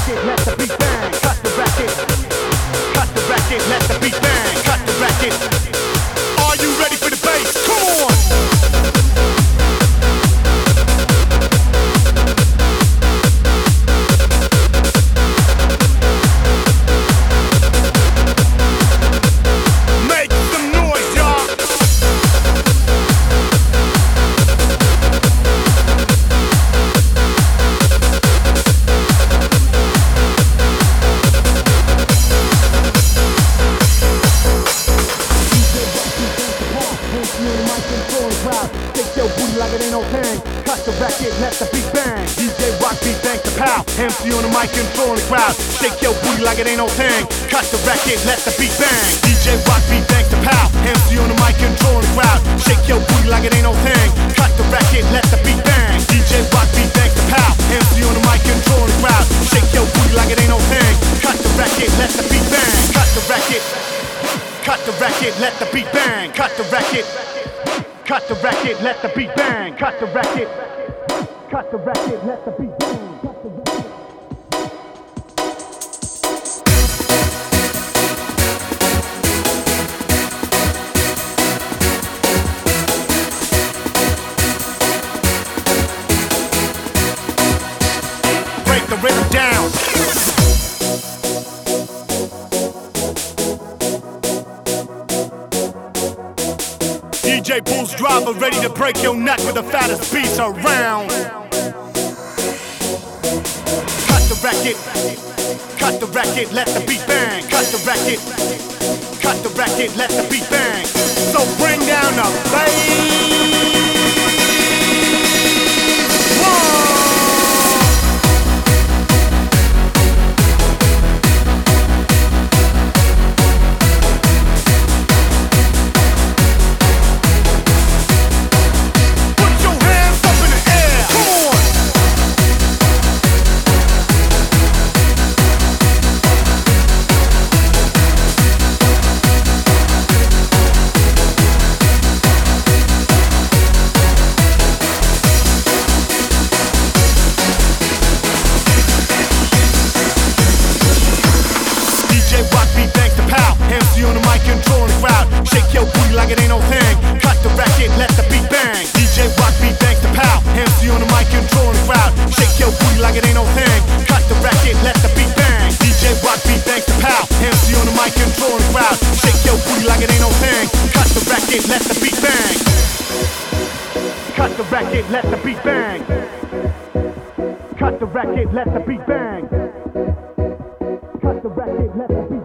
record, let the beat bang. Cut the record. Cut the record, let the beat bang. Cut the record. Are you ready for the bass? Come on! Like it ain't no thing. Cut the record, let the beat bang. DJ Rock beat, thanks to Pal. MC on the mic, controlling the crowd. Shake your booty like it ain't no thing. Cut the record, let the beat bang. DJ Rock beat, thanks to Pal. MC on the mic, controlling the crowd. Shake your booty like it ain't no thing. Cut the record, let the beat bang. DJ Rock beat, thanks to Pal. MC on the mic, controlling the crowd. Shake your booty like it ain't no thing. Cut the record, let the beat bang. Cut the record. Cut the record, let the beat bang. Cut the record. Cut the record, let the beat bang. Cut the record. Cut the record, let the beat bang. Cut the record. Break the rhythm down. DJ Bulls Driver ready to break your neck with the fattest beats around. Cut the record. Cut the record, let the beat bang. Cut the record. Cut the record, let the beat bang. So bring down the bass. MC on the mic, controlling the crowd. Shake your booty like it ain't no thing. Cut the record, let the beat bang. DJ Rock beat, thanks to Pal. MC on the mic, controlling the crowd. Shake your booty like it ain't no thing. Cut the record, let the beat bang. DJ Rock beat, thanks to Pal. MC on the mic, controlling the crowd. Shake your booty like it ain't no thing. Cut the record, let the beat bang. Cut the record, let the beat bang. Cut the record, let the beat bang. Cut the record, let the beat bang.